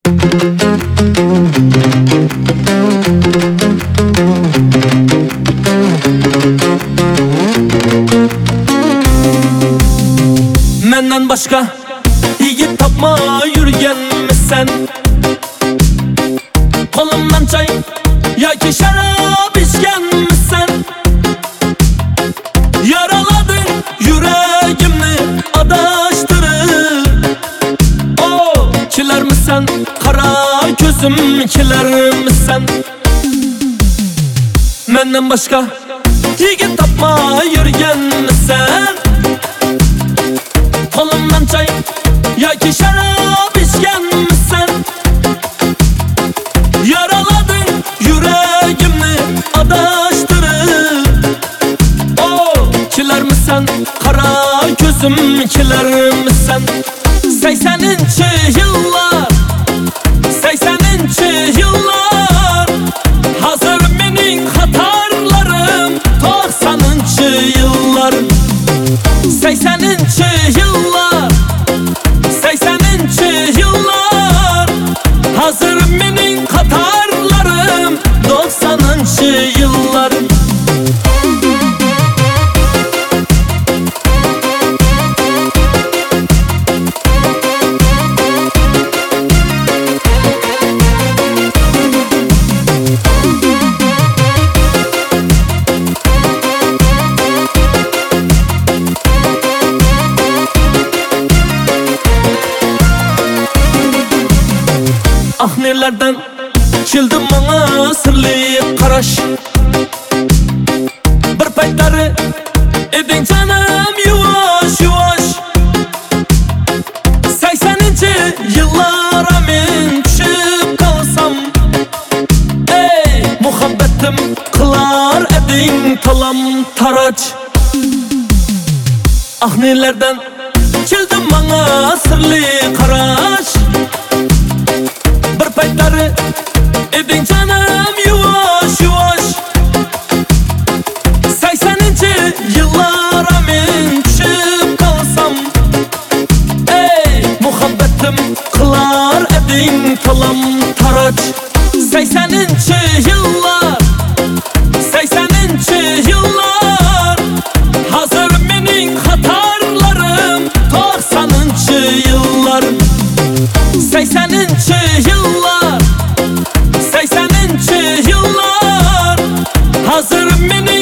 Menden başka yigit tapma yürgenmisən? Kolumdan çay yoki şarap içgenmisən? Yaraladın yüreğimni adaştırıp. O kiler misən? Kara gözüm kiler misən? Menden başka yigit tapma yürgenmisən? Kolumdan çay yoki şarap içgenmisən? Yaraladın yüreğimni adaştırıp. O kiler misən? Kara gözüm kiler misən? 80'inci yıllar, 80'inci yıllar, hazır menin hatarlarım. 90'inci yıllar, 80'inci yıllar, 80'inci yıllar, hazır menin hatarlarım. 90'inci yıllar. Ah nelerden kildi bana sırlı karaş. Bir paytları edin canım yuvaş yuvaş. 80'inci yıllara men düşüp kalsam, ey muhabbetim kılar edin talam taraç. Ah nelerden kildi bana sırlı karaş. Bir paytları edin canım yuvaş yuvaş. 80'inci yıllara men düşüp kalsam, ey muhabbetim kılar edin talam taraç. 80'inci yıllar, 80'inci yıllar, hazır menin hatarlarım. 90'inci yıllar, 80'inci yıllar, 80'inci yıllar, hazır menin